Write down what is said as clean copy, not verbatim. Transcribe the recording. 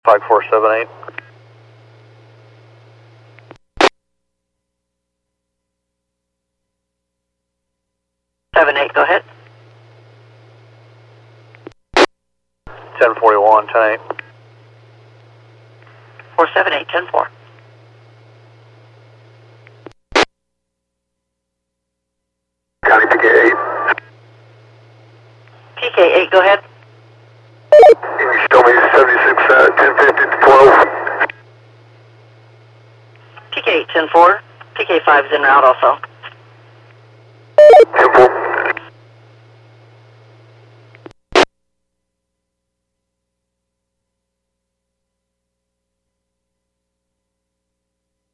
5478. Seven eight, go ahead. 1041, 108. 478, 10-4. County PK8. PK8, go ahead. Can you show me 76, 1050 to 12? PK8, 10-4. PK5 is en route also.